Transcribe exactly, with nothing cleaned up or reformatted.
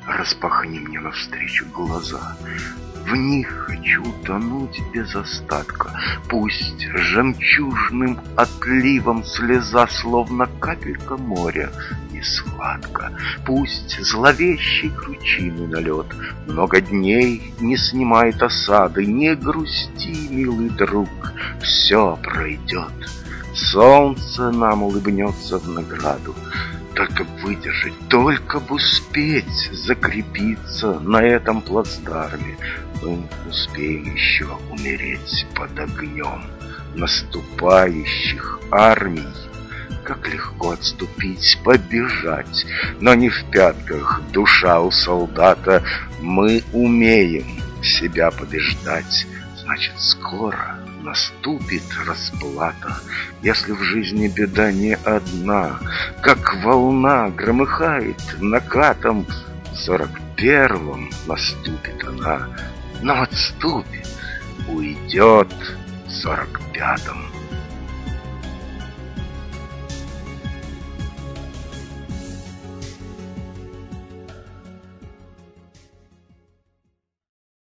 распахни мне навстречу глаза. В них хочу тонуть без остатка. Пусть жемчужным отливом слеза, словно капелька моря, не сладко. Пусть зловещий кручины налет много дней не снимает осады. Не грусти, милый друг, все пройдет. Солнце нам улыбнется в награду. Только б выдержать, только б успеть закрепиться на этом плацдарме. Мы успеем еще умереть под огнем наступающих армий. Как легко отступить, побежать, но не в пятках душа у солдата. Мы умеем себя побеждать, значит, скоро наступит расплата. Если в жизни беда не одна, как волна громыхает накатом, в сорок первом наступит она, но отступит, уйдет в сорок пятом.